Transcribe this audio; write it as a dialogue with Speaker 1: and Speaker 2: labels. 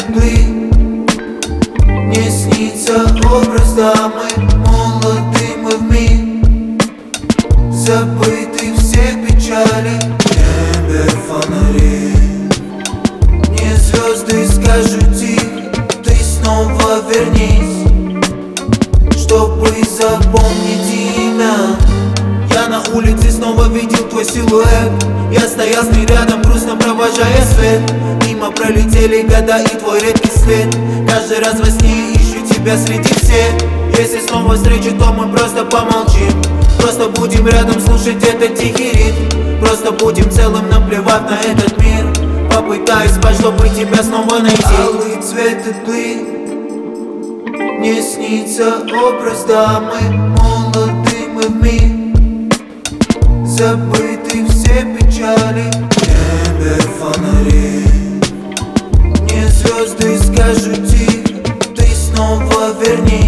Speaker 1: угли. Мне снится образ дамы, молоды мы вмиг. Забыты все печали, в небе фонари. Мне звезды скажут тихо, ты снова вернись, чтобы запомнить имя. Я на улице снова видел твой силуэт. Я стоял с ней рядом, грустно провожая свет. Мимо пролетели года и твой редкий след. Каждый раз во сне ищу тебя среди всех. Если снова встречу, то мы просто помолчим. Просто будем рядом слушать этот тихий ритм. Просто будем целым, наплевав на этот мир. Попытаюсь спать, чтобы тебя снова найти. Алый цвет иглы. Мне снится образ дамы, молоды мы вмиг. Забыты все печали, в небе фонари. Мне звезды скажут тихо, ты снова вернись.